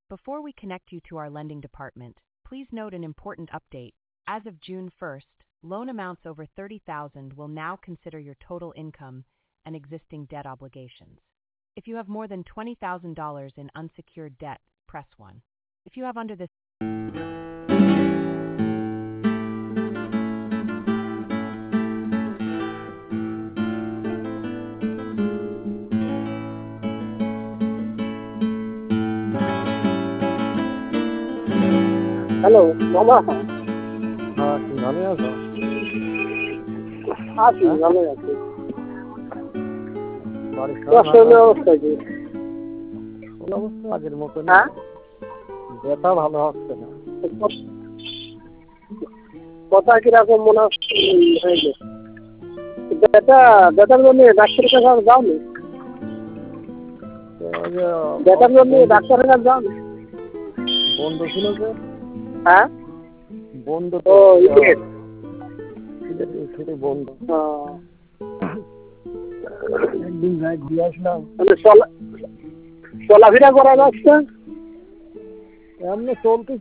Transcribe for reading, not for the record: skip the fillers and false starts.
Before we connect you to our lending department, please note an important update. As of June 1st, loan amounts over $30,000 will now consider your total income and existing debt obligations. If you have more than $20,000 in unsecured debt, press 1. If you have under this hello মামা। হ্যাঁ, তুমি ভালো আছো? আছি, ভালো আছি। বাড়ির তোমার সবাই শরীরের ভালো আছে? অবস্থা কি? শরীর অবস্থা আগের মতো না। হ্যাঁ, ব্যথা ভালো হচ্ছে না। কথা কিরকম মনে হয়েছে? ব্যথার জন্য ডাক্তারের কাছে আর যাওনি? ওই যে ব্যথার জন্য ডাক্তারের কাছে যাওনি? বন্ধ ছিল যে, হ্যাঁ, বন্ধ ও তো ঈদের। ছুটি বন্ধ। হ্যাঁ, একদিন যাই ঘুরে আসলাম। মানে চলাফেরা করা যাচ্ছে? এমনি চলতে